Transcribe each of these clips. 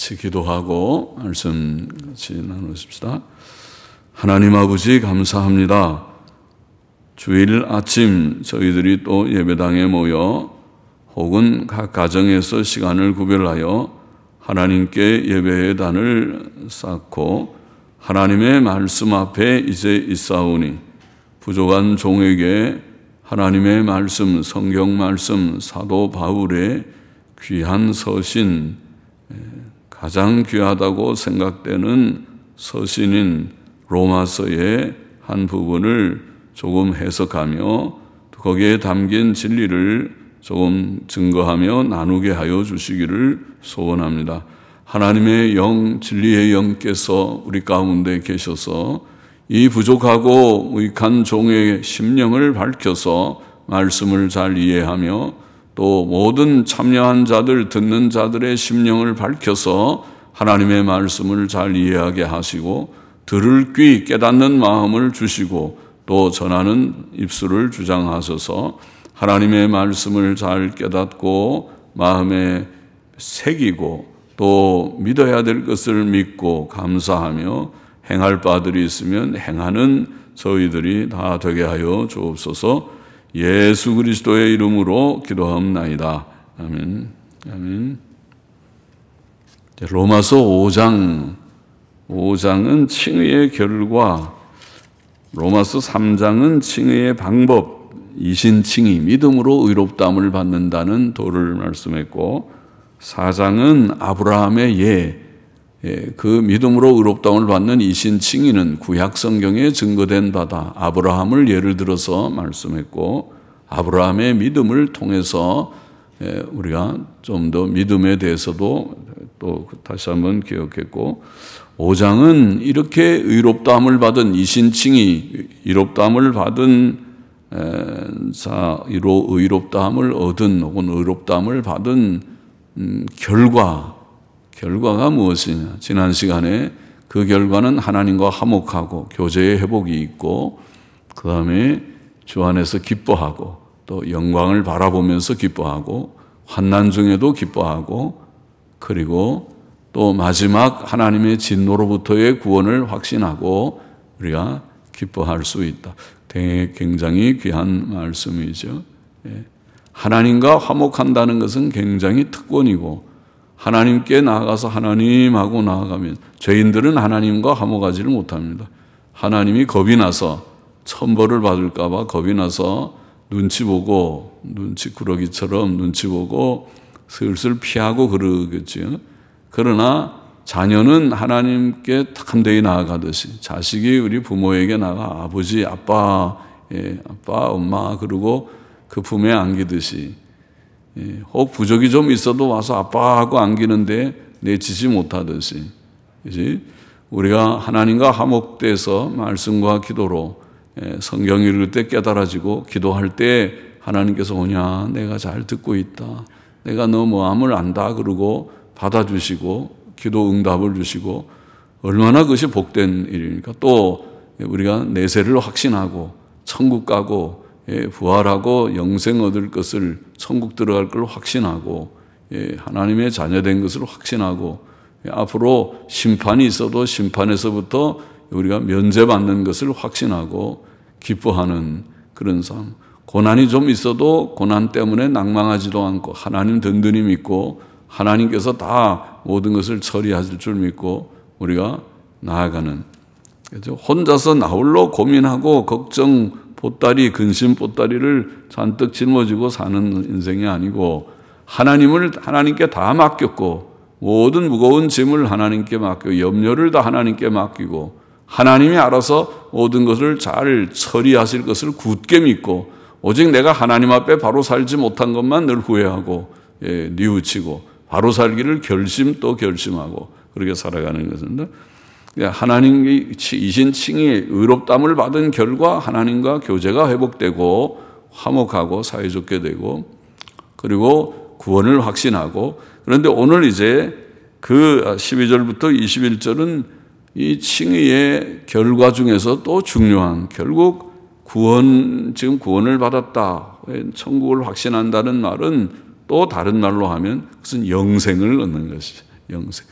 같이 기도하고 말씀 같이 나누십시다. 하나님 아버지 감사합니다. 주일 아침 저희들이 또 예배당에 모여 혹은 각 가정에서 시간을 구별하여 하나님께 예배의 단을 쌓고 하나님의 말씀 앞에 이제 있사오니 부족한 종에게 하나님의 말씀, 성경 말씀, 사도 바울의 귀한 서신, 가장 귀하다고 생각되는 서신인 로마서의 한 부분을 조금 해석하며 거기에 담긴 진리를 조금 증거하며 나누게 하여 주시기를 소원합니다. 하나님의 영, 진리의 영께서 우리 가운데 계셔서 이 부족하고 의익한 종의 심령을 밝혀서 말씀을 잘 이해하며 또 모든 참여한 자들, 듣는 자들의 심령을 밝혀서 하나님의 말씀을 잘 이해하게 하시고 들을 귀, 깨닫는 마음을 주시고 또 전하는 입술을 주장하셔서 하나님의 말씀을 잘 깨닫고 마음에 새기고 또 믿어야 될 것을 믿고 감사하며 행할 바들이 있으면 행하는 저희들이 다 되게 하여 주옵소서. 예수 그리스도의 이름으로 기도하옵나이다. 아멘. 아멘. 로마서 5장은 칭의의 결과, 로마서 3장은 칭의의 방법, 이신칭의, 믿음으로 의롭다함을 받는다는 도를 말씀했고 4장은 아브라함의 그 믿음으로 의롭다함을 받는 이신칭의는 구약 성경에 증거된 바다. 아브라함을 예를 들어서 말씀했고 아브라함의 믿음을 통해서 우리가 좀 더 믿음에 대해서도 또 다시 한번 기억했고 5장은 이렇게 의롭다함을 받은 이신칭의, 의롭다함을 받은 자로 의롭다함을 얻은 혹은 의롭다함을 받은 결과가 무엇이냐? 지난 시간에 그 결과는 하나님과 화목하고 교제의 회복이 있고 그 다음에 주 안에서 기뻐하고 또 영광을 바라보면서 기뻐하고 환난 중에도 기뻐하고 그리고 또 마지막 하나님의 진노로부터의 구원을 확신하고 우리가 기뻐할 수 있다. 굉장히 귀한 말씀이죠. 하나님과 화목한다는 것은 굉장히 특권이고 하나님께 나아가서 하나님하고 나아가면 죄인들은 하나님과 화목하지를 못합니다. 하나님이 겁이 나서 천벌을 받을까 봐 겁이 나서 눈치 보고 눈치꾸러기처럼 눈치 보고 슬슬 피하고 그러겠죠. 그러나 자녀는 하나님께 탐대히 나아가듯이 자식이 우리 부모에게 나가 아버지, 아빠, 엄마 그러고 그 품에 안기듯이 혹 부족이 좀 있어도 와서 아빠하고 안기는데 내치지 못하듯이 그렇지? 우리가 하나님과 화목돼서 말씀과 기도로 성경 읽을 때 깨달아지고 기도할 때 하나님께서 오냐 내가 잘 듣고 있다. 내가 너 마음을 안다 그러고 받아주시고 기도 응답을 주시고 얼마나 그것이 복된 일입니까? 또 우리가 내세를 확신하고 천국 가고 부활하고 영생 얻을 것을 천국 들어갈 걸 확신하고 하나님의 자녀된 것을 확신하고 앞으로 심판이 있어도 심판에서부터 우리가 면제받는 것을 확신하고 기뻐하는 그런 삶. 고난이 좀 있어도 고난 때문에 낭망하지도 않고 하나님 든든히 믿고 하나님께서 다 모든 것을 처리하실 줄 믿고 우리가 나아가는 그렇죠? 혼자서 나홀로 고민하고 걱정 보따리, 근심 보따리를 잔뜩 짊어지고 사는 인생이 아니고 하나님께 다 맡겼고 모든 무거운 짐을 하나님께 맡기고 염려를 다 하나님께 맡기고 하나님이 알아서 모든 것을 잘 처리하실 것을 굳게 믿고 오직 내가 하나님 앞에 바로 살지 못한 것만 늘 후회하고 뉘우치고 바로 살기를 결심하고 그렇게 살아가는 것입니다. 하나님의 이신칭의 의롭다함을 받은 결과 하나님과 교제가 회복되고 화목하고 사이좋게 되고 그리고 구원을 확신하고 그런데 오늘 이제 그 12절부터 21절은 이 칭의의 결과 중에서 또 중요한 결국 지금 구원을 받았다. 천국을 확신한다는 말은 또 다른 말로 하면 그것은 영생을 얻는 것이죠. 영생.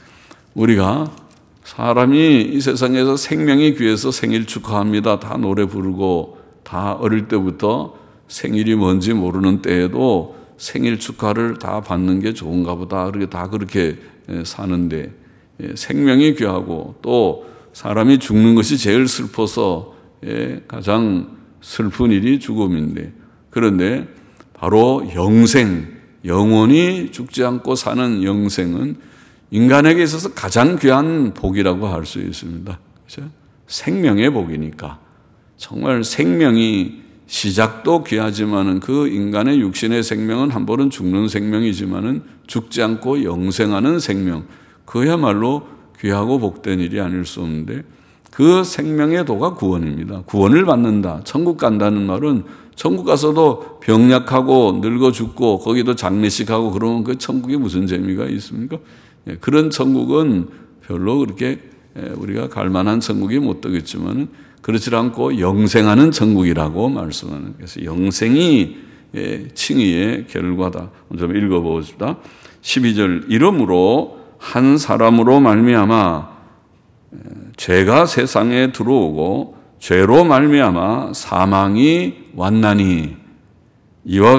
우리가 사람이 이 세상에서 생명이 귀해서 생일 축하합니다. 다 노래 부르고 다 어릴 때부터 생일이 뭔지 모르는 때에도 생일 축하를 다 받는 게 좋은가 보다. 다 그렇게 사는데 생명이 귀하고 또 사람이 죽는 것이 제일 슬퍼서 가장 슬픈 일이 죽음인데 그런데 바로 영생, 영원히 죽지 않고 사는 영생은 인간에게 있어서 가장 귀한 복이라고 할 수 있습니다. 그렇죠? 생명의 복이니까 정말 생명이 시작도 귀하지만은 그 인간의 육신의 생명은 한 번은 죽는 생명이지만은 죽지 않고 영생하는 생명, 그야말로 귀하고 복된 일이 아닐 수 없는데 그 생명의 도가 구원입니다. 구원을 받는다. 천국 간다는 말은 천국 가서도 병약하고 늙어 죽고 거기도 장례식하고 그러면 그 천국이 무슨 재미가 있습니까? 그런 천국은 별로 그렇게 우리가 갈 만한 천국이 못 되겠지만 그렇지 않고 영생하는 천국이라고 말씀하는. 그래서 영생이 칭의의 결과다. 좀 읽어보겠습니다. 12절 이러므로 한 사람으로 말미암아 죄가 세상에 들어오고 죄로 말미암아 사망이 왔나니 이와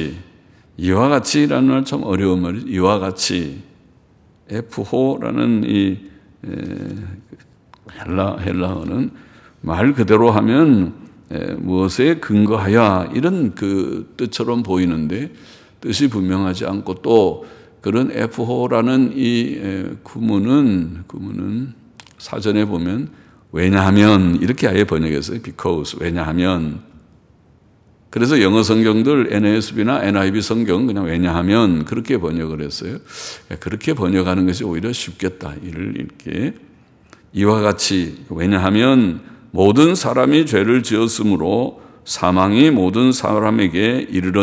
같이라는 말 참 어려운 말이죠. 이와 같이 에프호라는 이 헬라어는 말 그대로 하면 무엇에 근거하여 이런 그 뜻처럼 보이는데 뜻이 분명하지 않고 또 그런 에프호라는 이 구문은 사전에 보면 왜냐하면 이렇게 아예 번역했어요. because 왜냐하면. 그래서 영어 성경들 NASB나 NIV 성경 그냥 왜냐하면 그렇게 번역을 했어요. 그렇게 번역하는 것이 오히려 쉽겠다. 이를 이렇게 이와 같이 왜냐하면 모든 사람이 죄를 지었으므로 사망이 모든 사람에게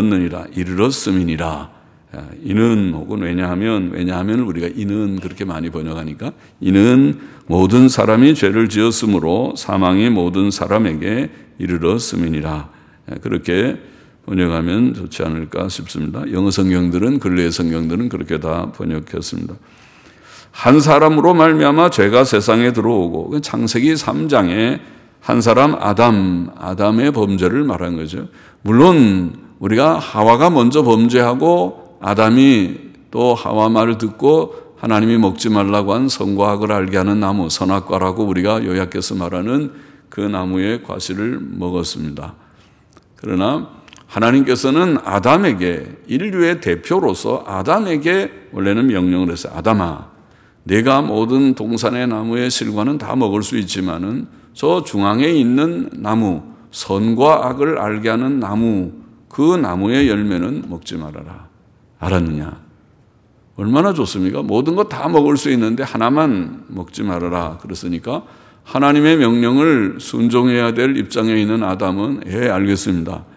이르렀음이니라. 이는 혹은 왜냐하면 우리가 이는 그렇게 많이 번역하니까 이는 모든 사람이 죄를 지었으므로 사망이 모든 사람에게 이르렀음이니라. 그렇게 번역하면 좋지 않을까 싶습니다. 영어 성경들은 근래의 성경들은 그렇게 다 번역했습니다. 한 사람으로 말미암아 죄가 세상에 들어오고 창세기 3장에 한 사람 아담의 범죄를 말한 거죠. 물론 우리가 하와가 먼저 범죄하고 아담이 또 하와 말을 듣고 하나님이 먹지 말라고 한 선과 악을 알게 하는 나무 선악과라고 우리가 요약해서 말하는 그 나무의 과실을 먹었습니다. 그러나 하나님께서는 아담에게 인류의 대표로서 아담에게 원래는 명령을 했어요. 아담아, 내가 모든 동산의 나무의 실과는 다 먹을 수 있지만은 저 중앙에 있는 나무, 선과 악을 알게 하는 나무, 그 나무의 열매는 먹지 말아라. 알았느냐? 얼마나 좋습니까? 모든 것 다 먹을 수 있는데 하나만 먹지 말아라. 그랬으니까 하나님의 명령을 순종해야 될 입장에 있는 아담은 알겠습니다.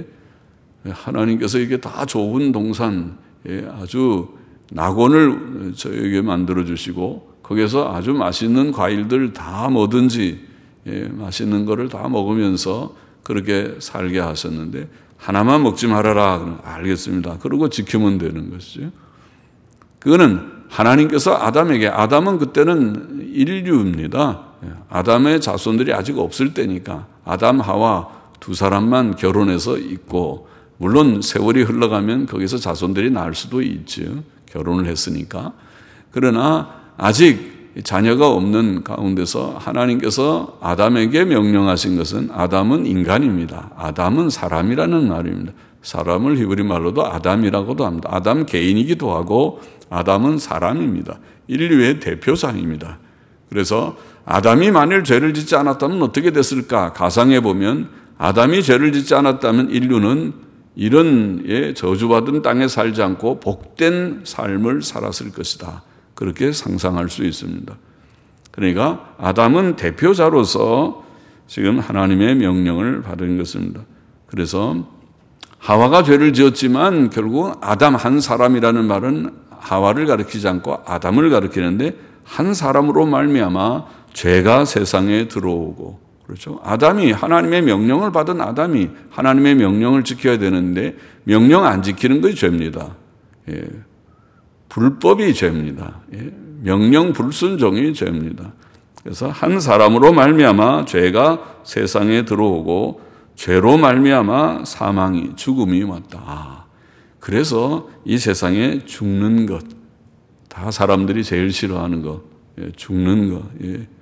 하나님께서 이게 다 좋은 동산, 아주 낙원을 저에게 만들어 주시고 거기서 아주 맛있는 과일들 다 뭐든지 맛있는 거를 다 먹으면서 그렇게 살게 하셨는데 하나만 먹지 말아라. 그럼 알겠습니다. 그러고 지키면 되는 것이죠. 그거는 하나님께서 아담은 그때는 인류입니다. 아담의 자손들이 아직 없을 때니까 아담, 하와 두 사람만 결혼해서 있고 물론 세월이 흘러가면 거기서 자손들이 낳을 수도 있죠. 결혼을 했으니까. 그러나 아직 자녀가 없는 가운데서 하나님께서 아담에게 명령하신 것은 아담은 인간입니다. 아담은 사람이라는 말입니다. 사람을 히브리 말로도 아담이라고도 합니다. 아담 개인이기도 하고 아담은 사람입니다. 인류의 대표상입니다. 그래서 아담이 만일 죄를 짓지 않았다면 어떻게 됐을까? 가상해 보면 아담이 죄를 짓지 않았다면 인류는 이런 저주받은 땅에 살지 않고 복된 삶을 살았을 것이다. 그렇게 상상할 수 있습니다. 그러니까 아담은 대표자로서 지금 하나님의 명령을 받은 것입니다. 그래서 하와가 죄를 지었지만 결국 아담 한 사람이라는 말은 하와를 가리키지 않고 아담을 가리키는데 한 사람으로 말미암아 죄가 세상에 들어오고 그렇죠. 아담이 하나님의 명령을 받은 아담이 하나님의 명령을 지켜야 되는데 명령 안 지키는 것이 죄입니다. 불법이 죄입니다. 명령 불순종이 죄입니다. 그래서 한 사람으로 말미암아 죄가 세상에 들어오고 죄로 말미암아 사망이 죽음이 왔다. 그래서 이 세상에 죽는 것, 다 사람들이 제일 싫어하는 것, 죽는 것.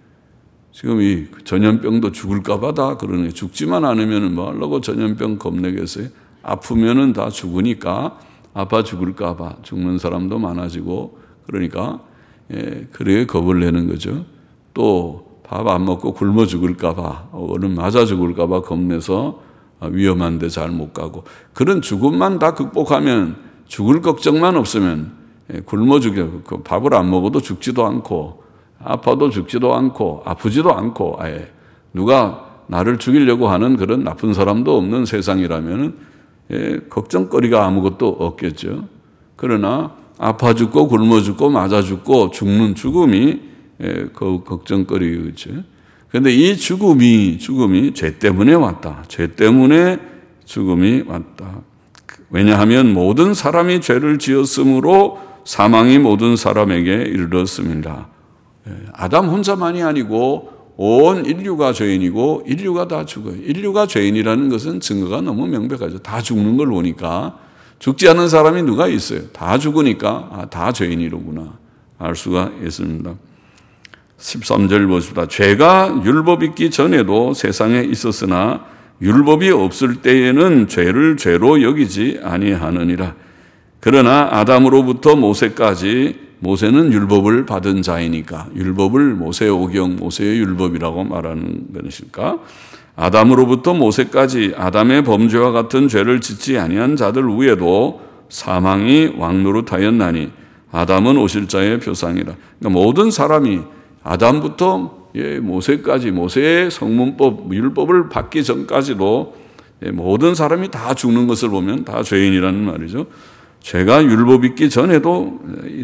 지금 이 전염병도 죽을까봐 다 그러네. 죽지만 않으면 뭐 하려고 전염병 겁내겠어요? 아프면은 다 죽으니까 아파 죽을까봐 죽는 사람도 많아지고 그러니까 그래 겁을 내는 거죠. 또 밥 안 먹고 굶어 죽을까봐, 얼른 맞아 죽을까봐 겁내서 위험한데 잘 못 가고 그런 죽음만 다 극복하면 죽을 걱정만 없으면 굶어 죽여 밥을 안 먹어도 죽지도 않고 아파도 죽지도 않고 아프지도 않고 아예 누가 나를 죽이려고 하는 그런 나쁜 사람도 없는 세상이라면 걱정거리가 아무것도 없겠죠. 그러나 아파 죽고 굶어 죽고 맞아 죽고 죽는 죽음이 그 걱정거리겠죠. 그런데 이 죽음이 죄 때문에 왔다. 죄 때문에 죽음이 왔다. 왜냐하면 모든 사람이 죄를 지었으므로 사망이 모든 사람에게 이르렀습니다. 아담 혼자만이 아니고 온 인류가 죄인이고 인류가 다 죽어요. 인류가 죄인이라는 것은 증거가 너무 명백하죠. 다 죽는 걸 보니까 죽지 않은 사람이 누가 있어요. 다 죽으니까 다 죄인이로구나 알 수가 있습니다. 13절 보십시다. 죄가 율법 있기 전에도 세상에 있었으나 율법이 없을 때에는 죄를 죄로 여기지 아니하느니라. 그러나 아담으로부터 모세까지 모세는 율법을 받은 자이니까 율법을 모세의 오경, 모세의 율법이라고 말하는 것일까? 아담으로부터 모세까지 아담의 범죄와 같은 죄를 짓지 아니한 자들 위에도 사망이 왕노릇하였나니 아담은 오실 자의 표상이라. 그러니까 모든 사람이 아담부터 모세까지 모세의 성문법, 율법을 받기 전까지도 모든 사람이 다 죽는 것을 보면 다 죄인이라는 말이죠. 죄가 율법 있기 전에도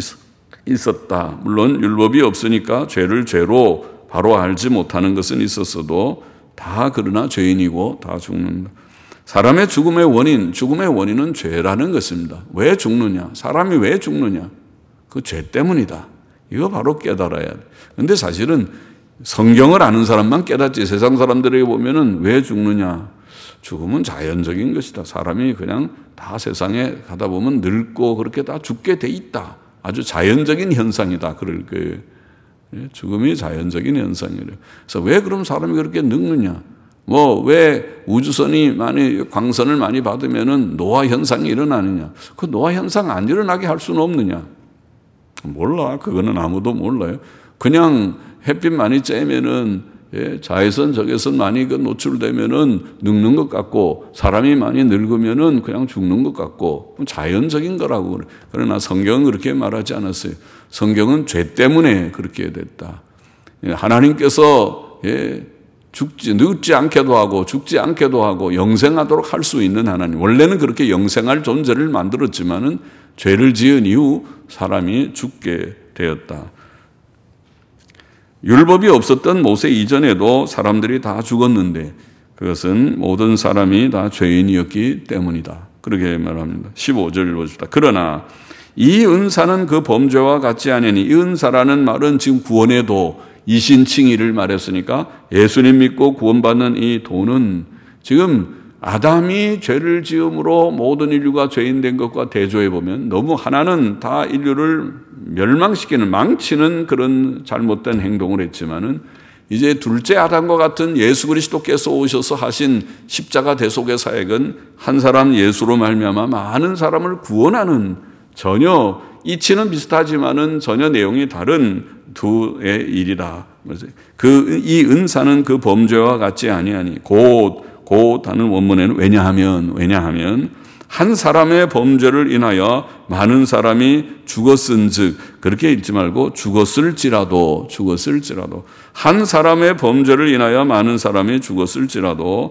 있었다. 물론 율법이 없으니까 죄를 죄로 바로 알지 못하는 것은 있었어도 다 그러나 죄인이고 다 죽는다. 사람의 죽음의 원인은 죄라는 것입니다. 왜 죽느냐? 사람이 왜 죽느냐? 그 죄 때문이다. 이거 바로 깨달아야 돼. 근데 사실은 성경을 아는 사람만 깨닫지 세상 사람들에게 보면은 왜 죽느냐? 죽음은 자연적인 것이다. 사람이 그냥 다 세상에 가다 보면 늙고 그렇게 다 죽게 돼 있다. 아주 자연적인 현상이다. 그럴 거예요. 죽음이 자연적인 현상이래요. 그래서 왜 그럼 사람이 그렇게 늙느냐? 왜 우주선이 광선을 많이 받으면은 노화 현상이 일어나느냐? 그 노화 현상 안 일어나게 할 수는 없느냐? 몰라. 그거는 아무도 몰라요. 그냥 햇빛 많이 쬐면은 자외선, 적외선 많이 노출되면은 늙는 것 같고 사람이 많이 늙으면은 그냥 죽는 것 같고 자연적인 거라고. 그러나 성경은 그렇게 말하지 않았어요. 성경은 죄 때문에 그렇게 됐다. 하나님께서 늙지 않게도 하고 죽지 않게도 하고 영생하도록 할 수 있는 하나님. 원래는 그렇게 영생할 존재를 만들었지만은 죄를 지은 이후 사람이 죽게 되었다. 율법이 없었던 모세 이전에도 사람들이 다 죽었는데 그것은 모든 사람이 다 죄인이었기 때문이다. 그렇게 말합니다. 15절을 보십시다. 그러나 이 은사는 그 범죄와 같지 않으니 이 은사라는 말은 지금 구원에도 이신칭의를 말했으니까 예수님 믿고 구원받는 이 도는 지금 아담이 죄를 지음으로 모든 인류가 죄인된 것과 대조해 보면 너무 하나는 다 인류를 멸망시키는 망치는 그런 잘못된 행동을 했지만은 이제 둘째 아담과 같은 예수 그리스도께서 오셔서 하신 십자가 대속의 사역은 한 사람 예수로 말미암아 많은 사람을 구원하는 전혀 이치는 비슷하지만은 전혀 내용이 다른 두의 일이라. 이 은사는 그 범죄와 같지 아니하니 곧 하는 원문에는 왜냐하면 한 사람의 범죄를 인하여 많은 사람이 죽었은즉 그렇게 읽지 말고 죽었을지라도 한 사람의 범죄를 인하여 많은 사람이 죽었을지라도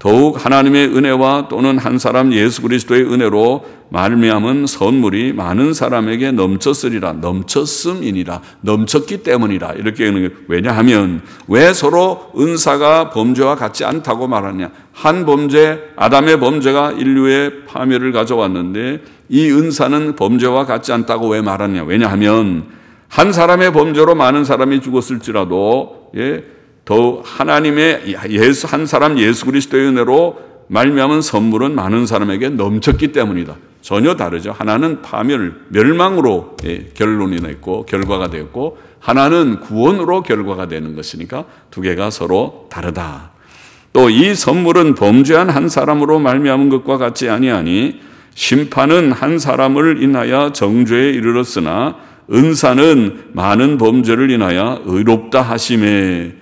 더욱 하나님의 은혜와 또는 한 사람 예수 그리스도의 은혜로 말미암은 선물이 많은 사람에게 넘쳤으리라. 넘쳤음이니라. 넘쳤기 때문이라. 이렇게 하는 거예요. 왜냐하면 왜 서로 은사가 범죄와 같지 않다고 말하냐. 한 범죄, 아담의 범죄가 인류의 파멸을 가져왔는데 이 은사는 범죄와 같지 않다고 왜 말하냐. 왜냐하면 한 사람의 범죄로 많은 사람이 죽었을지라도 더 하나님의 한 사람 예수 그리스도의 은혜로 말미암은 선물은 많은 사람에게 넘쳤기 때문이다. 전혀 다르죠. 하나는 파멸, 멸망으로 결론이 냈고 결과가 되었고 하나는 구원으로 결과가 되는 것이니까 두 개가 서로 다르다. 또 이 선물은 범죄한 한 사람으로 말미암은 것과 같지 아니하니 심판은 한 사람을 인하여 정죄에 이르렀으나 은사는 많은 범죄를 인하여 의롭다 하심에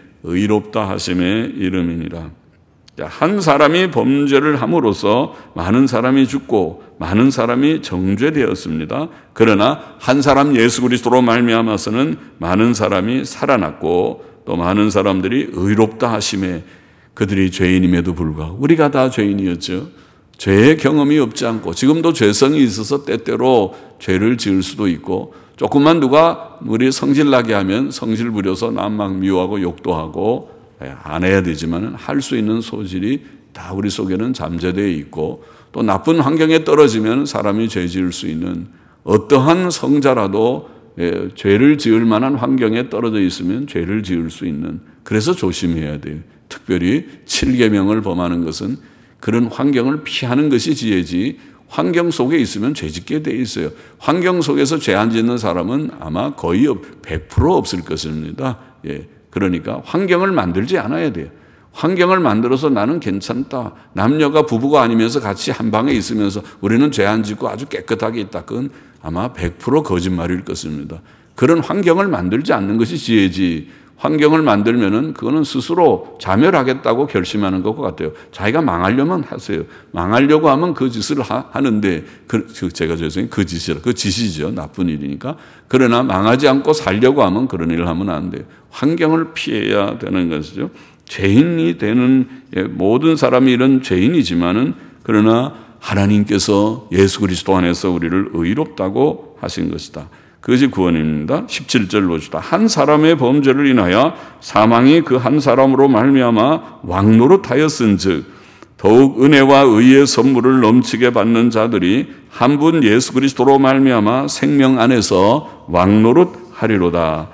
이름이니라. 한 사람이 범죄를 함으로써 많은 사람이 죽고 많은 사람이 정죄되었습니다. 그러나 한 사람 예수 그리스도로 말미암아서는 많은 사람이 살아났고 또 많은 사람들이 의롭다 하심에 그들이 죄인임에도 불구하고 우리가 다 죄인이었죠. 죄의 경험이 없지 않고 지금도 죄성이 있어서 때때로 죄를 지을 수도 있고 조금만 누가 우리 성질나게 하면 성질 부려서 남 막 미워하고 욕도 하고 안 해야 되지만 할 수 있는 소질이 다 우리 속에는 잠재되어 있고 또 나쁜 환경에 떨어지면 사람이 죄 지을 수 있는 어떠한 성자라도 죄를 지을 만한 환경에 떨어져 있으면 죄를 지을 수 있는 그래서 조심해야 돼요. 특별히 7계명을 범하는 것은 그런 환경을 피하는 것이 지혜지 환경 속에 있으면 죄 짓게 돼 있어요. 환경 속에서 죄 안 짓는 사람은 아마 거의 100% 없을 것입니다. 그러니까 환경을 만들지 않아야 돼요. 환경을 만들어서 나는 괜찮다. 남녀가 부부가 아니면서 같이 한 방에 있으면서 우리는 죄 안 짓고 아주 깨끗하게 있다. 그건 아마 100% 거짓말일 것입니다. 그런 환경을 만들지 않는 것이 지혜지. 환경을 만들면은 그거는 스스로 자멸하겠다고 결심하는 것 같아요. 자기가 망하려면 하세요. 망하려고 하면 그 짓을 하는데 제가 죄송해요. 그 짓이죠. 나쁜 일이니까. 그러나 망하지 않고 살려고 하면 그런 일을 하면 안 돼요. 환경을 피해야 되는 것이죠. 죄인이 되는 모든 사람이 이런 죄인이지만은 그러나 하나님께서 예수 그리스도 안에서 우리를 의롭다고 하신 것이다. 그것이 구원입니다. 17절 보시다. 한 사람의 범죄를 인하여 사망이 그 한 사람으로 말미암아 왕노릇하였은즉 더욱 은혜와 의의 선물을 넘치게 받는 자들이 한 분 예수 그리스도로 말미암아 생명 안에서 왕노릇하리로다.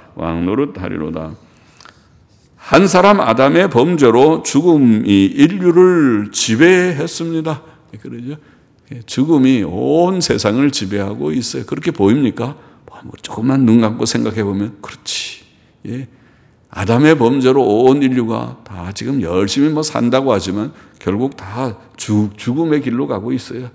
한 사람 아담의 범죄로 죽음이 인류를 지배했습니다. 그러죠? 죽음이 온 세상을 지배하고 있어요. 그렇게 보입니까? 조금만 눈 감고 생각해 보면 그렇지. 아담의 범죄로 온 인류가 다 지금 열심히 산다고 하지만 결국 다 죽음의 길로 가고 있어요.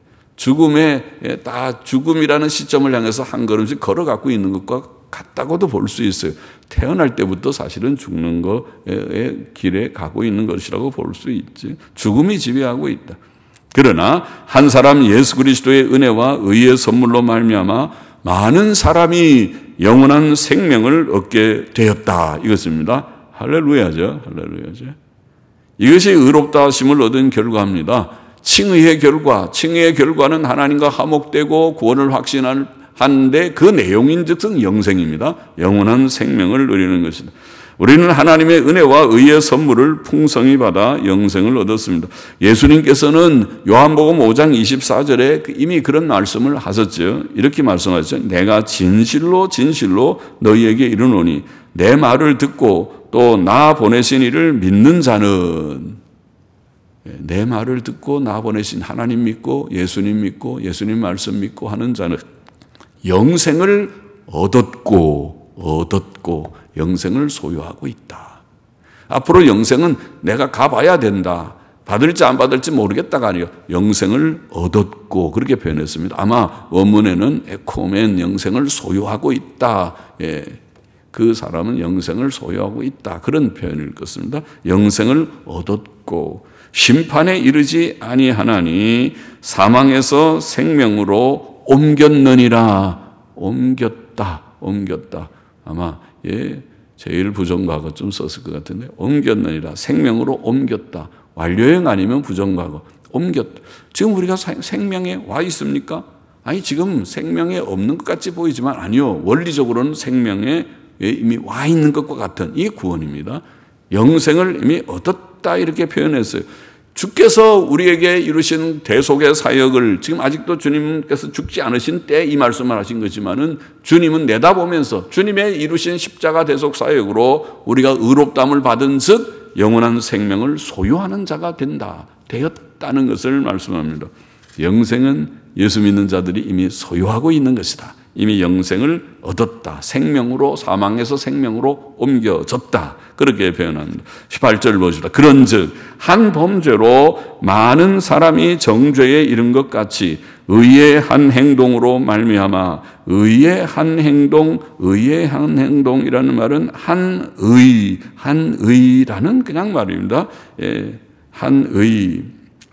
죽음이라는 시점을 향해서 한 걸음씩 걸어가고 있는 것과 같다고도 볼 수 있어요. 태어날 때부터 사실은 죽는 것의 길에 가고 있는 것이라고 볼 수 있지. 죽음이 지배하고 있다. 그러나 한 사람 예수 그리스도의 은혜와 의의 선물로 말미암아 많은 사람이 영원한 생명을 얻게 되었다. 이것입니다. 할렐루야죠. 이것이 의롭다 하심을 얻은 결과입니다. 칭의의 결과는 하나님과 화목되고 구원을 확신하는데 그 내용인 즉슨 영생입니다. 영원한 생명을 누리는 것이다. 우리는 하나님의 은혜와 의의 선물을 풍성히 받아 영생을 얻었습니다. 예수님께서는 요한복음 5장 24절에 이미 그런 말씀을 하셨죠. 이렇게 말씀하셨죠. 내가 진실로 너희에게 이르노니 내 말을 듣고 또 나 보내신 이를 믿는 자는 내 말을 듣고 나 보내신 하나님 믿고 예수님 믿고 예수님 말씀 믿고 하는 자는 영생을 얻었고 영생을 소유하고 있다. 앞으로 영생은 내가 가봐야 된다. 받을지 안 받을지 모르겠다가 아니에요. 영생을 얻었고 그렇게 표현했습니다. 아마 원문에는 에코멘 영생을 소유하고 있다. 그 사람은 영생을 소유하고 있다. 그런 표현일 것입니다. 영생을 얻었고 심판에 이르지 아니하나니 사망에서 생명으로 옮겼느니라. 옮겼다. 아마 제일 부정과가 좀 썼을 것 같은데 옮겼느니라. 생명으로 옮겼다. 완료형 아니면 부정과거. 지금 우리가 생명에 와 있습니까? 아니, 지금 생명에 없는 것 같이 보이지만 아니요. 원리적으로는 생명에 이미 와 있는 것과 같은 이 구원입니다. 영생을 이미 얻었다 이렇게 표현했어요. 주께서 우리에게 이루신 대속의 사역을 지금 아직도 주님께서 죽지 않으신 때 이 말씀을 하신 거지만은 주님은 내다보면서 주님의 이루신 십자가 대속 사역으로 우리가 의롭다함을 받은 즉 영원한 생명을 소유하는 자가 되었다는 것을 말씀합니다. 영생은 예수 믿는 자들이 이미 소유하고 있는 것이다. 이미 영생을 얻었다. 생명으로, 사망에서 생명으로 옮겨졌다. 그렇게 표현합니다. 18절 보십시다. 그런즉 한 범죄로 많은 사람이 정죄에 이른 것 같이 의의 한 행동으로 말미암아 의의 한 행동이라는 말은 한의라는 그냥 말입니다. 한의.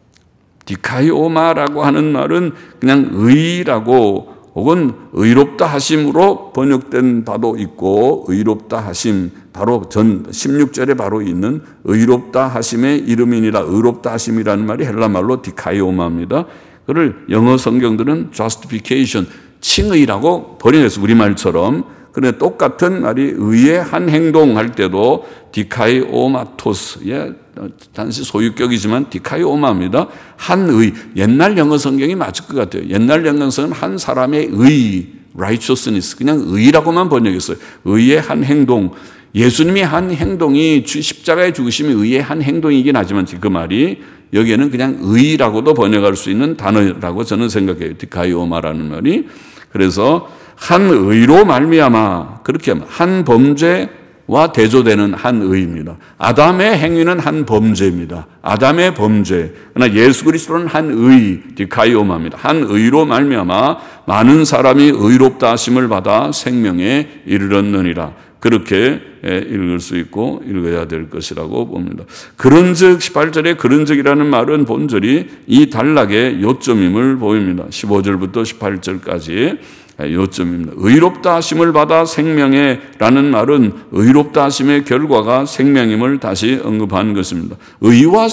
디카이오마라고 하는 말은 그냥 의라고 혹은 의롭다 하심으로 번역된 바도 있고 의롭다 하심 바로 16절에 바로 있는 의롭다 하심의 이름이니라 의롭다 하심이라는 말이 헬라말로 디카이오마입니다. 그를 영어 성경들은 justification 칭의라고 번역해서 우리말처럼 그런데 똑같은 말이 의의 한 행동 할 때도 디카이오마토스 단지 소유격이지만 디카이오마입니다. 한의 옛날 영어 성경이 맞을 것 같아요. 옛날 영어 성경은 한 사람의 의 righteousness 그냥 의라고만 번역했어요. 의의 한 행동 예수님이 한 행동이 십자가의 죽으심이 의의 한 행동이긴 하지만 그 말이 여기에는 그냥 의라고도 번역할 수 있는 단어라고 저는 생각해요. 디카이오마라는 말이. 그래서 한 의로 말미암아 그렇게 하면 한 범죄와 대조되는 한 의입니다. 아담의 행위는 한 범죄입니다. 아담의 범죄. 그러나 예수 그리스도는 한 의, 디카이오마입니다. 한 의로 말미암아 많은 사람이 의롭다 하심을 받아 생명에 이르렀느니라. 그렇게 읽을 수 있고 읽어야 될 것이라고 봅니다. 그런즉 18절에 그런즉이라는 말은 본절이 이 단락의 요점임을 보입니다. 15절부터 18절까지 요점입니다. 의롭다 하심을 받아 생명에 라는 말은 의롭다 하심의 결과가 생명임을 다시 언급한 것입니다. 의와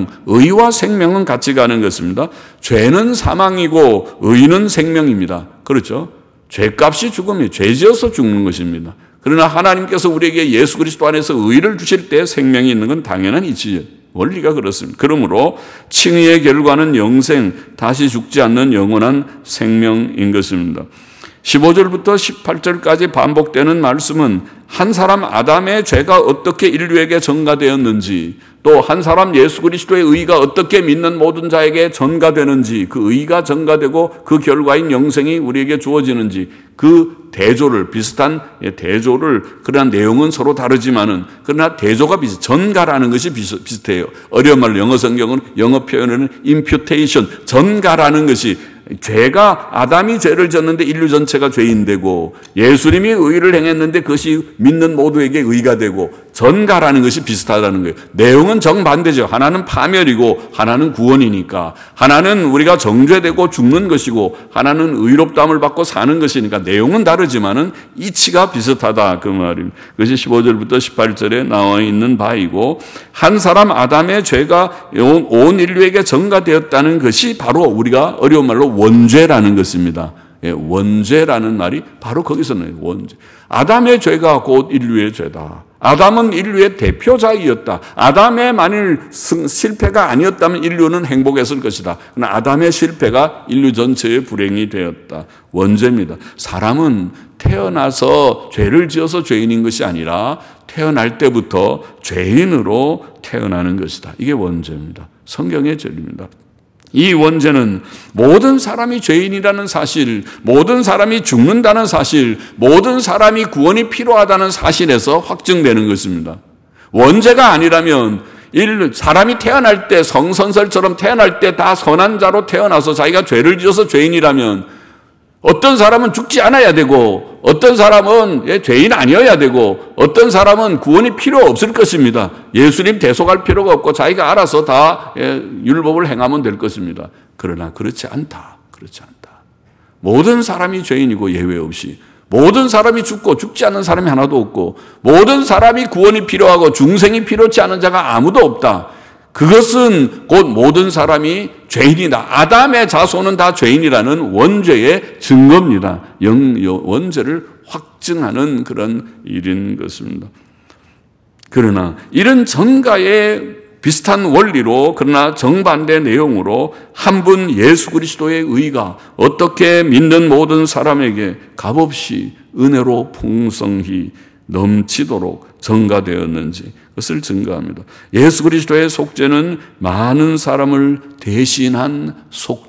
생명은 같이 가는 것입니다. 죄는 사망이고 의는 생명입니다. 그렇죠? 죄값이 죽음이에요. 죄 지어서 죽는 것입니다. 그러나 하나님께서 우리에게 예수 그리스도 안에서 의를 주실 때 생명이 있는 건 당연한 이치죠. 원리가 그렇습니다. 그러므로 칭의의 결과는 영생, 다시 죽지 않는 영원한 생명인 것입니다. 15절부터 18절까지 반복되는 말씀은 한 사람 아담의 죄가 어떻게 인류에게 전가되었는지 또 한 사람 예수 그리스도의 의가 어떻게 믿는 모든 자에게 전가되는지 그 의가 전가되고 그 결과인 영생이 우리에게 주어지는지 그 대조를 비슷한 대조를 그러나 내용은 서로 다르지만은 그러나 대조가 전가라는 것이 비슷해요. 어려운 말로 영어 성경은 영어 표현에는 imputation 전가라는 것이 죄가 아담이 죄를 졌는데 인류 전체가 죄인 되고 예수님이 의를 행했는데 그것이 믿는 모두에게 의가 되고 전가라는 것이 비슷하다는 거예요. 내용은 정반대죠. 하나는 파멸이고 하나는 구원이니까 하나는 우리가 정죄되고 죽는 것이고 하나는 의롭다함을 받고 사는 것이니까 내용은 다르지만은 이치가 비슷하다 그 말입니다. 그것이 15절부터 18절에 나와 있는 바이고 한 사람 아담의 죄가 온 인류에게 전가되었다는 것이 바로 우리가 어려운 말로 원죄라는 것입니다. 원죄라는 말이 바로 거기서 나요. 원죄. 아담의 죄가 곧 인류의 죄다. 아담은 인류의 대표자이었다. 아담의 만일 실패가 아니었다면 인류는 행복했을 것이다. 그러나 아담의 실패가 인류 전체의 불행이 되었다. 원죄입니다. 사람은 태어나서 죄를 지어서 죄인인 것이 아니라 태어날 때부터 죄인으로 태어나는 것이다. 이게 원죄입니다. 성경의 진리입니다. 이 원죄는 모든 사람이 죄인이라는 사실, 모든 사람이 죽는다는 사실, 모든 사람이 구원이 필요하다는 사실에서 확증되는 것입니다. 원죄가 아니라면 사람이 태어날 때 성선설처럼 태어날 때 다 선한 자로 태어나서 자기가 죄를 지어서 죄인이라면 어떤 사람은 죽지 않아야 되고 어떤 사람은 죄인 아니어야 되고 어떤 사람은 구원이 필요 없을 것입니다. 예수님 대속할 필요가 없고 자기가 알아서 다 율법을 행하면 될 것입니다. 그러나 그렇지 않다. 모든 사람이 죄인이고 예외 없이 모든 사람이 죽고 죽지 않는 사람이 하나도 없고 모든 사람이 구원이 필요하고 중생이 필요치 않은 자가 아무도 없다. 그것은 곧 모든 사람이 죄인이다. 아담의 자손은 다 죄인이라는 원죄의 증거입니다. 원죄를 확증하는 그런 일인 것입니다. 그러나 이런 전가의 비슷한 원리로 그러나 정반대 내용으로 한 분 예수 그리스도의 의가 어떻게 믿는 모든 사람에게 값없이 은혜로 풍성히 넘치도록 전가되었는지 그것을 증거합니다. 예수 그리스도의 속죄는 많은 사람을 대신한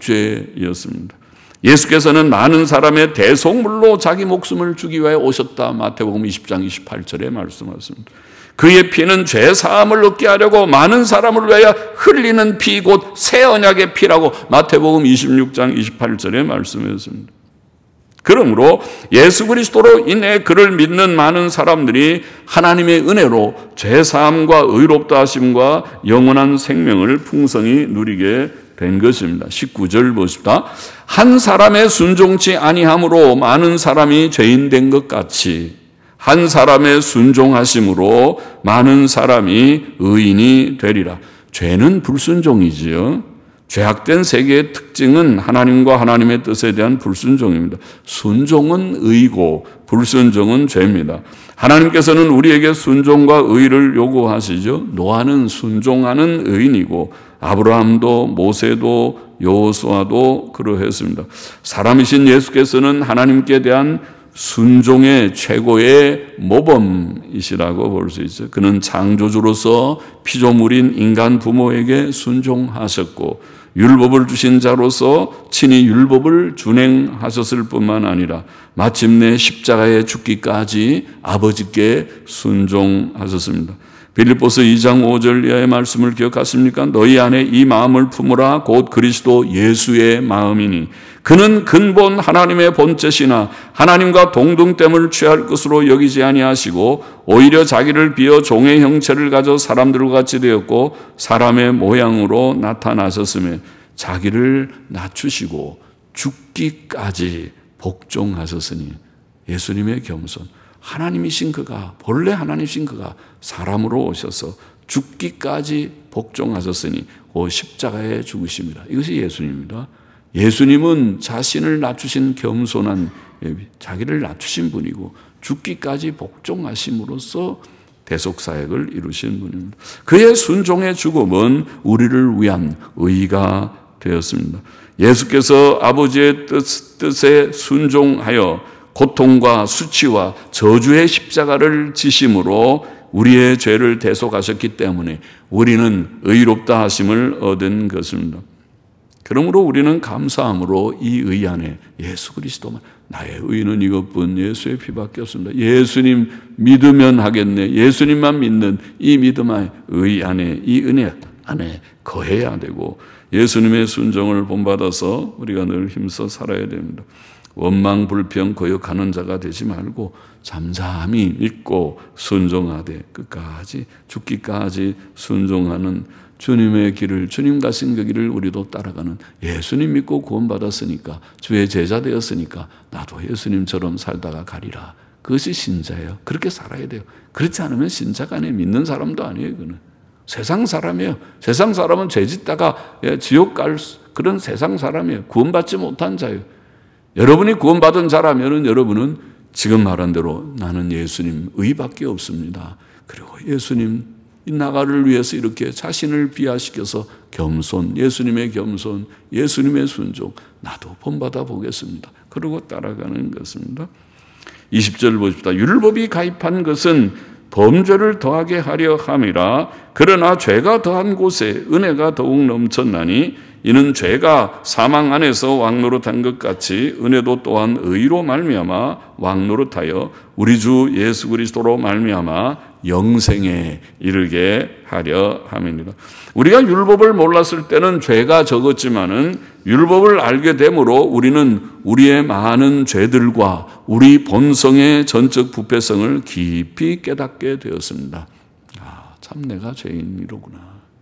속죄였습니다. 예수께서는 많은 사람의 대속물로 자기 목숨을 주기 위해 오셨다. 마태복음 20장 28절에 말씀하셨습니다. 그의 피는 죄 사함을 얻게 하려고 많은 사람을 위하여 흘리는 피 곧 새 언약의 피라고 마태복음 26장 28절에 말씀했습니다. 그러므로 예수 그리스도로 인해 그를 믿는 많은 사람들이 하나님의 은혜로 죄 사함과 의롭다 하심과 영원한 생명을 풍성히 누리게 된 것입니다. 19절 보십시다. 한 사람의 순종치 아니함으로 많은 사람이 죄인 된 것 같이 한 사람의 순종하심으로 많은 사람이 의인이 되리라. 죄는 불순종이지요. 죄악된 세계의 특징은 하나님과 하나님의 뜻에 대한 불순종입니다. 순종은 의고 불순종은 죄입니다. 하나님께서는 우리에게 순종과 의를 요구하시죠. 노아는 순종하는 의인이고 아브라함도 모세도 여호수아도 그러했습니다. 사람이신 예수께서는 하나님께 대한 순종의 최고의 모범이시라고 볼 수 있어요. 그는 창조주로서 피조물인 인간 부모에게 순종하셨고 율법을 주신 자로서 친히 율법을 준행하셨을 뿐만 아니라 마침내 십자가에 죽기까지 아버지께 순종하셨습니다. 빌립보서 2장 5절 이하의 말씀을 기억하십니까? 너희 안에 이 마음을 품으라 곧 그리스도 예수의 마음이니 그는 근본 하나님의 본체시나 하나님과 동등됨을 취할 것으로 여기지 아니하시고 오히려 자기를 비어 종의 형체를 가져 사람들과 같이 되었고 사람의 모양으로 나타나셨으며 자기를 낮추시고 죽기까지 복종하셨으니 예수님의 겸손 하나님이신 그가 본래 하나님이신 그가 사람으로 오셔서 죽기까지 복종하셨으니 그 십자가에 죽으심이라. 이것이 예수님입니다. 예수님은 자신을 낮추신 겸손한 자기를 낮추신 분이고 죽기까지 복종하심으로써 대속사역을 이루신 분입니다. 그의 순종의 죽음은 우리를 위한 의가 되었습니다. 예수께서 아버지의 뜻에 순종하여 고통과 수치와 저주의 십자가를 지심으로 우리의 죄를 대속하셨기 때문에 우리는 의롭다 하심을 얻은 것입니다. 그러므로 우리는 감사함으로 이 의 안에 예수 그리스도만 나의 의는 이것뿐 예수의 피밖에 없습니다. 예수님 믿으면 하겠네. 예수님만 믿는 이 믿음의 의 안에 이 은혜 안에 거해야 되고 예수님의 순종을 본받아서 우리가 늘 힘써 살아야 됩니다. 원망, 불평, 거역하는 자가 되지 말고 잠잠히 믿고 순종하되 끝까지 죽기까지 순종하는 주님의 길을 주님 가신 그 길을 우리도 따라가는 예수님 믿고 구원받았으니까 주의 제자 되었으니까 나도 예수님처럼 살다가 가리라. 그것이 신자예요. 그렇게 살아야 돼요. 그렇지 않으면 신자가 아니에요. 믿는 사람도 아니에요. 그는 세상 사람이에요. 세상 사람은 죄 짓다가 지옥 갈 그런 세상 사람이에요. 구원받지 못한 자예요. 여러분이 구원받은 자라면 여러분은 지금 말한 대로 나는 예수님 의밖에 없습니다. 그리고 예수님 나가를 위해서 이렇게 자신을 비하시켜서 겸손, 예수님의 겸손, 예수님의 순종 나도 본받아 보겠습니다. 그러고 따라가는 것입니다. 20절 보십시다. 율법이 가입한 것은 범죄를 더하게 하려 함이라. 그러나 죄가 더한 곳에 은혜가 더욱 넘쳤나니 이는 죄가 사망 안에서 왕노릇한 것 같이 은혜도 또한 의로 말미암아 왕노릇하여 우리 주 예수 그리스도로 말미암아 영생에 이르게 하려 함이니라. 우리가 율법을 몰랐을 때는 죄가 적었지만은 율법을 알게 되므로 우리는 우리의 많은 죄들과 우리 본성의 전적 부패성을 깊이 깨닫게 되었습니다. 참 내가 죄인이로구나.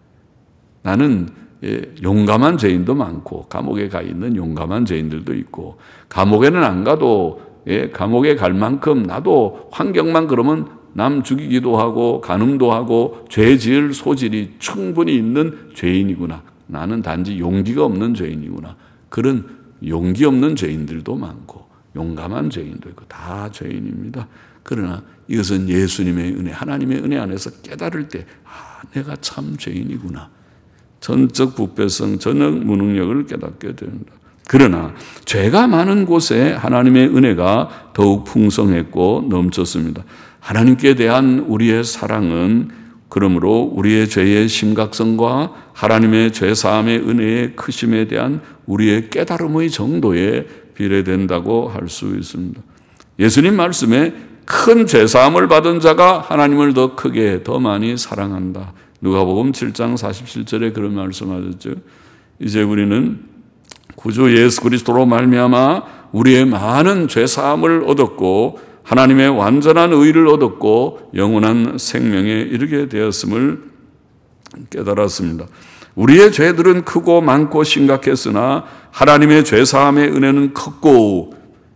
나는 용감한 죄인도 많고 감옥에 가 있는 용감한 죄인들도 있고 감옥에는 안 가도 감옥에 갈 만큼 나도 환경만 그러면 남 죽이기도 하고 간음도 하고 죄 지을 소질이 충분히 있는 죄인이구나. 나는 단지 용기가 없는 죄인이구나. 그런 용기 없는 죄인들도 많고 용감한 죄인도 있고 다 죄인입니다. 그러나 이것은 예수님의 은혜, 하나님의 은혜 안에서 깨달을 때 내가 참 죄인이구나. 전적 부패성, 전적 무능력을 깨닫게 됩니다. 그러나 죄가 많은 곳에 하나님의 은혜가 더욱 풍성했고 넘쳤습니다. 하나님께 대한 우리의 사랑은 그러므로 우리의 죄의 심각성과 하나님의 죄사함의 은혜의 크심에 대한 우리의 깨달음의 정도에 비례된다고 할 수 있습니다. 예수님 말씀에 큰 죄사함을 받은 자가 하나님을 더 크게 더 많이 사랑한다. 누가복음 7장 47절에 그런 말씀하셨죠. 이제 우리는 구주 예수 그리스도로 말미암아 우리의 많은 죄사함을 얻었고 하나님의 완전한 의를 얻었고 영원한 생명에 이르게 되었음을 깨달았습니다. 우리의 죄들은 크고 많고 심각했으나 하나님의 죄사함의 은혜는 컸고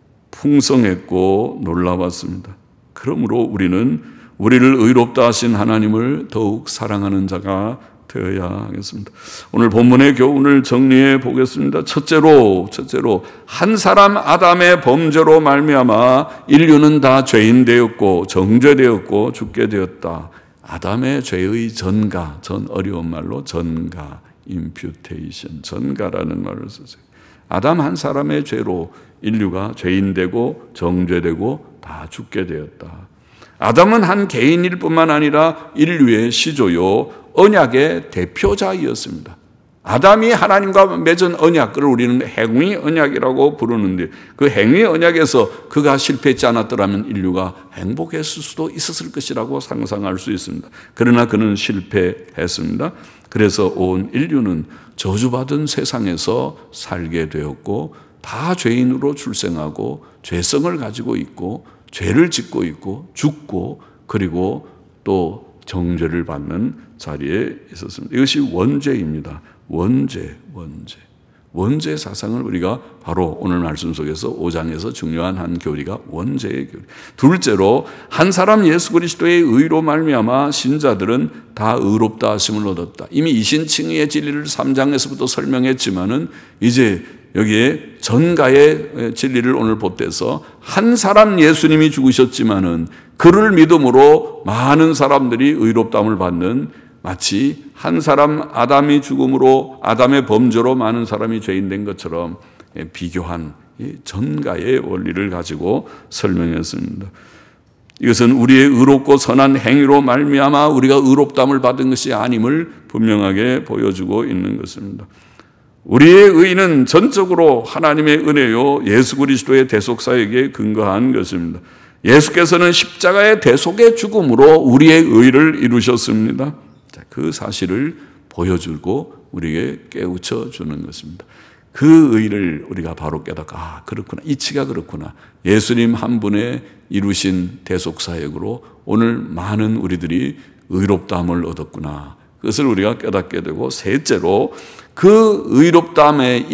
풍성했고 놀라웠습니다. 그러므로 우리는 우리를 의롭다 하신 하나님을 더욱 사랑하는 자가 되어야 하겠습니다. 오늘 본문의 교훈을 정리해 보겠습니다. 첫째로 한 사람 아담의 범죄로 말미암아 인류는 다 죄인 되었고 정죄되었고 죽게 되었다. 아담의 죄의 전가, 어려운 말로 전가, imputation, 전가라는 말을 썼어요. 아담 한 사람의 죄로 인류가 죄인 되고 정죄되고 다 죽게 되었다. 아담은 한 개인일 뿐만 아니라 인류의 시조요, 언약의 대표자이었습니다. 아담이 하나님과 맺은 언약을 우리는 행위 언약이라고 부르는데 그 행위 언약에서 그가 실패했지 않았더라면 인류가 행복했을 수도 있었을 것이라고 상상할 수 있습니다. 그러나 그는 실패했습니다. 그래서 온 인류는 저주받은 세상에서 살게 되었고 다 죄인으로 출생하고 죄성을 가지고 있고 죄를 짓고 있고 죽고 그리고 또 정죄를 받는 자리에 있었습니다. 이것이 원죄입니다. 원죄 사상을 우리가 바로 오늘 말씀 속에서 5장에서 중요한 한 교리가 원죄의 교리. 둘째로 한 사람 예수 그리스도의 의로 말미암아 신자들은 다 의롭다 하심을 얻었다. 이미 이신칭의의 진리를 3장에서부터 설명했지만은 이제 여기에 전가의 진리를 오늘 보태서 한 사람 예수님이 죽으셨지만은 그를 믿음으로 많은 사람들이 의롭다함을 받는 마치 한 사람 아담이 죽음으로 아담의 범죄로 많은 사람이 죄인 된 것처럼 비교한 전가의 원리를 가지고 설명했습니다. 이것은 우리의 의롭고 선한 행위로 말미암아 우리가 의롭다함을 받은 것이 아님을 분명하게 보여주고 있는 것입니다. 우리의 의는 전적으로 하나님의 은혜요 예수 그리스도의 대속사역에 근거한 것입니다. 예수께서는 십자가의 대속의 죽음으로 우리의 의를 이루셨습니다. 그 사실을 보여주고 우리에게 깨우쳐 주는 것입니다. 그 의를 우리가 바로 깨닫고 그렇구나. 이치가 그렇구나. 예수님 한 분의 이루신 대속사역으로 오늘 많은 우리들이 의롭다함을 얻었구나. 그것을 우리가 깨닫게 되고 셋째로 그 의롭다함의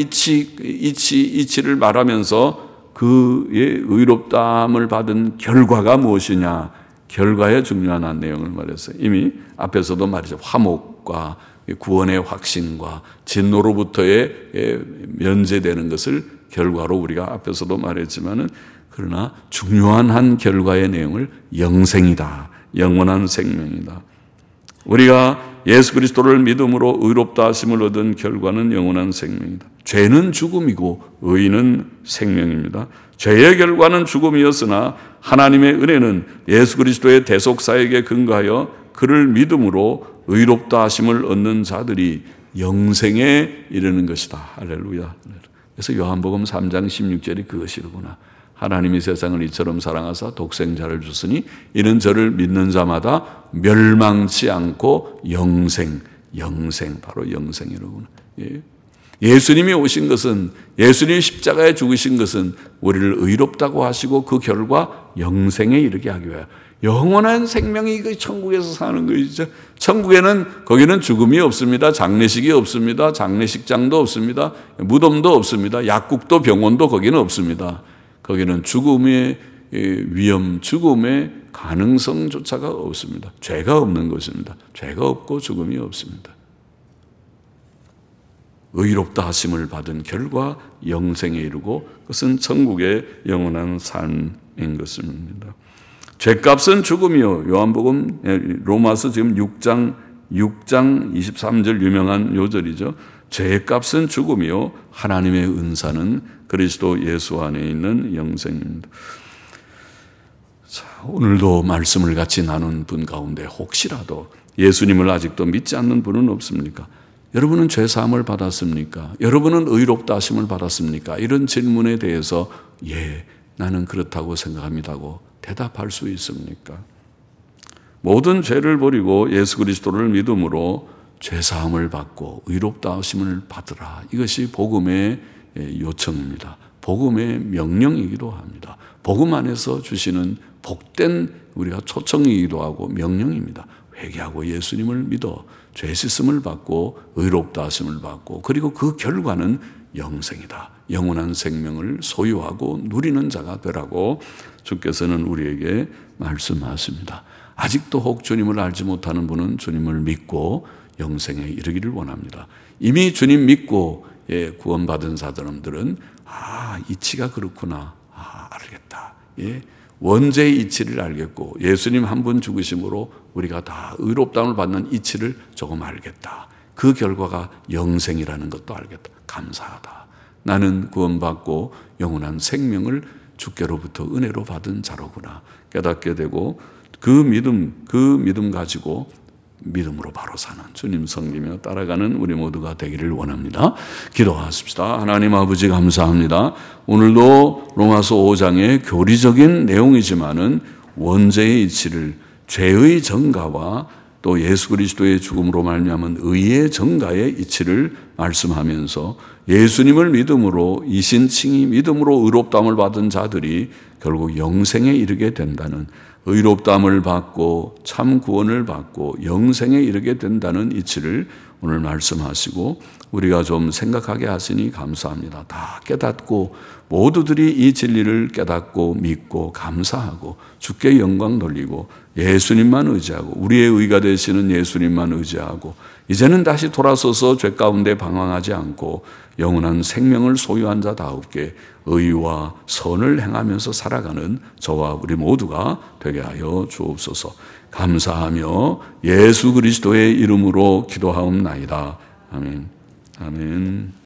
이치를 말하면서 그의 의롭다함을 받은 결과가 무엇이냐. 결과의 중요한 한 내용을 말했어요. 이미 앞에서도 말이죠. 화목과 구원의 확신과 진노로부터의 면제되는 것을 결과로 우리가 앞에서도 말했지만은 그러나 중요한 한 결과의 내용을 영생이다. 영원한 생명이다. 우리가 예수 그리스도를 믿음으로 의롭다 하심을 얻은 결과는 영원한 생명이다. 죄는 죽음이고 의는 생명입니다. 죄의 결과는 죽음이었으나 하나님의 은혜는 예수 그리스도의 대속사역에 근거하여 그를 믿음으로 의롭다 하심을 얻는 자들이 영생에 이르는 것이다. 할렐루야. 그래서 요한복음 3장 16절이 그것이로구나. 하나님이 세상을 이처럼 사랑하사 독생자를 주시니 이는 저를 믿는 자마다 멸망치 않고 영생, 바로 영생이로구나. 예수님이 오신 것은, 예수님이 십자가에 죽으신 것은 우리를 의롭다고 하시고 그 결과 영생에 이르게 하기 위하여 영원한 생명이 그 천국에서 사는 것이죠. 천국에는 거기는 죽음이 없습니다. 장례식이 없습니다. 장례식장도 없습니다. 무덤도 없습니다. 약국도 병원도 거기는 없습니다. 거기는 죽음의 위험, 죽음의 가능성조차가 없습니다. 죄가 없는 것입니다. 죄가 없고 죽음이 없습니다. 의롭다 하심을 받은 결과 영생에 이르고 그것은 천국의 영원한 삶인 것입니다. 죄값은 죽음이요. 요한복음 로마서 지금 6장 23절 유명한 요절이죠. 죄값은 죽음이요. 하나님의 은사는 그리스도 예수 안에 있는 영생입니다. 자, 오늘도 말씀을 같이 나눈 분 가운데 혹시라도 예수님을 아직도 믿지 않는 분은 없습니까? 여러분은 죄사함을 받았습니까? 여러분은 의롭다 하심을 받았습니까? 이런 질문에 대해서 예, 나는 그렇다고 생각합니다고 대답할 수 있습니까? 모든 죄를 버리고 예수 그리스도를 믿음으로 죄사함을 받고 의롭다 하심을 받으라. 이것이 복음의 요청입니다. 복음의 명령이기도 합니다. 복음 안에서 주시는 복된 우리가 초청이기도 하고 명령입니다. 회개하고 예수님을 믿어 죄 씻음을 받고 의롭다 하심을 받고 그리고 그 결과는 영생이다. 영원한 생명을 소유하고 누리는 자가 되라고 주께서는 우리에게 말씀하십니다. 아직도 혹 주님을 알지 못하는 분은 주님을 믿고 영생에 이르기를 원합니다. 이미 주님 믿고 구원받은 사람들은 이치가 그렇구나. 알겠다. 원죄의 이치를 알겠고 예수님 한 분 죽으심으로 우리가 다 의롭다움을 받는 이치를 조금 알겠다. 그 결과가 영생이라는 것도 알겠다. 감사하다. 나는 구원받고 영원한 생명을 주께로부터 은혜로 받은 자로구나 깨닫게 되고 그 믿음 가지고 믿음으로 바로 사는 주님 섬기며 따라가는 우리 모두가 되기를 원합니다. 기도하십시다. 하나님 아버지 감사합니다. 오늘도 로마서 5장의 교리적인 내용이지만은 원죄의 이치를 죄의 정가와 또 예수 그리스도의 죽음으로 말미암은 의의 정가의 이치를 말씀하면서 예수님을 믿음으로 이신칭이 믿음으로 의롭다함을 받은 자들이 결국 영생에 이르게 된다는 의롭다함을 받고 참 구원을 받고 영생에 이르게 된다는 이치를 오늘 말씀하시고 우리가 좀 생각하게 하시니 감사합니다. 다 깨닫고 모두들이 이 진리를 깨닫고 믿고 감사하고 주께 영광 돌리고 예수님만 의지하고 우리의 의가 되시는 예수님만 의지하고 이제는 다시 돌아서서 죄 가운데 방황하지 않고 영원한 생명을 소유한 자다우게 의와 선을 행하면서 살아가는 저와 우리 모두가 되게 하여 주옵소서. 감사하며 예수 그리스도의 이름으로 기도하옵나이다. 아멘. 아멘.